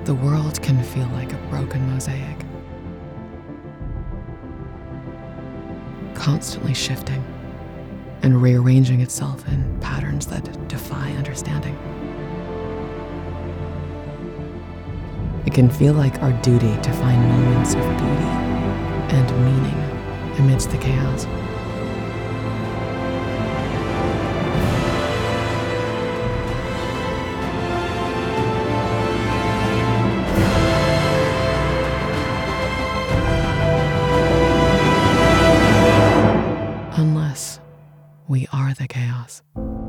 the world can feel like a broken mosaic, constantly shifting and rearranging itself in patterns that defy understanding. It can feel like our duty to find moments of beauty and meaning amidst the chaos. Unless we are the chaos.